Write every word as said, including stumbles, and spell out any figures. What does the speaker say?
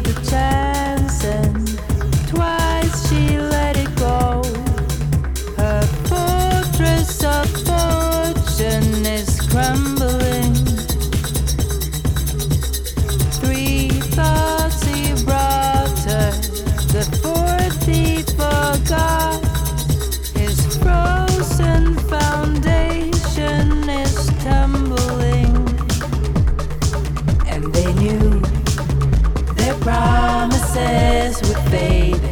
a chance, and twice she let it go. Her fortress of fortune is crumbling. Three thoughts he brought her, the fourth he forgot. His frozen foundation is tumbling, and they knew their promises would fade.